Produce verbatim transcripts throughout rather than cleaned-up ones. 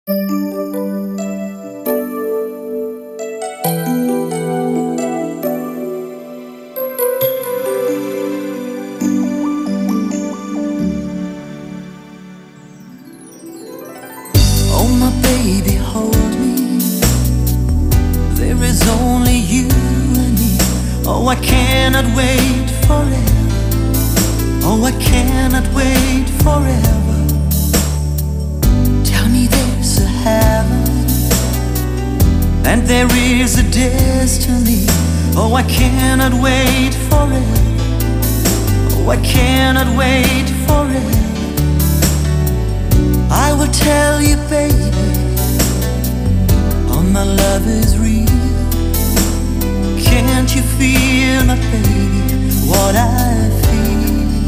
Oh my baby, hold me. There is only you and me. Oh, I cannot wait forever. Oh, I cannot wait forever. Tell me there's a heaven and there is a destiny. Oh, I cannot wait forever. Oh, I cannot wait forever. I will tell you, baby, oh, my love is real. Can't you feel, my baby, what I feel?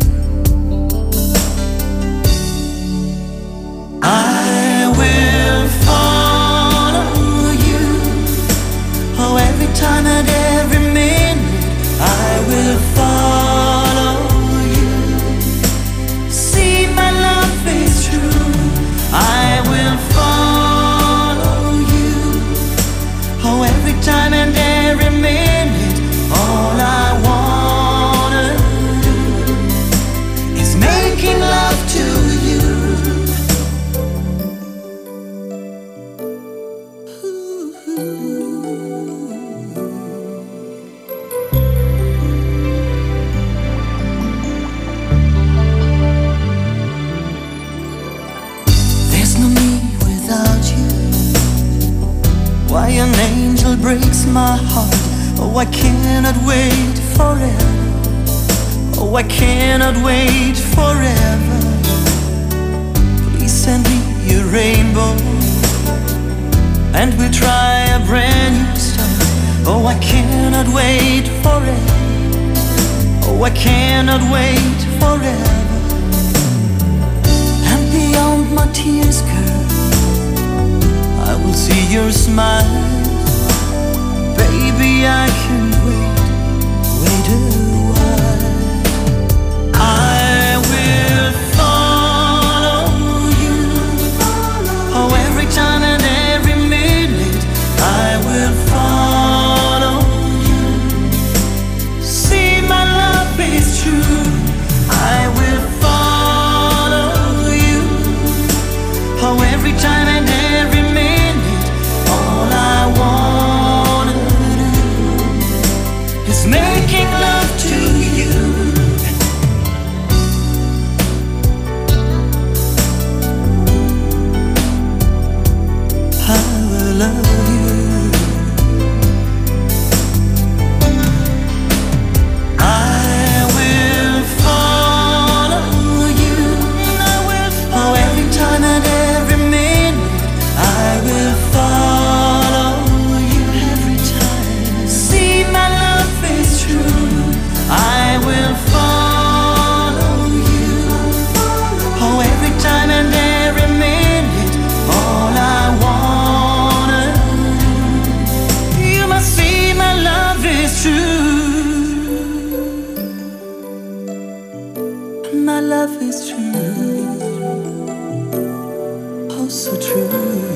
I will follow you. Oh, every time and every minute I will follow you. See, my love is true. I will follow you. Oh, every time and every minute, all I wanna do is making love to you. There's no me without you. Why an angel breaks my heart. Oh, I cannot wait forever. Oh, I cannot wait forever. Please send me a rainbow and we'll try a brand new start. Oh, I cannot wait forever. Oh, I cannot wait forever. And beyond my tears, girl, I will see your smile. Baby, I can't wait, wait a while. I will follow you. Oh, every time and every minute I will follow you. See, my love is true. I will follow you. Oh, every time and every minute, all I wanna do is making love to you. I will love you. I will follow you. I will. Oh, every time and every minute I will follow you. Every time. See, my love is true. I will follow you. Oh, every time and every minute, all I wanna do. You must see, my love is true. My love is true. Oh, so true.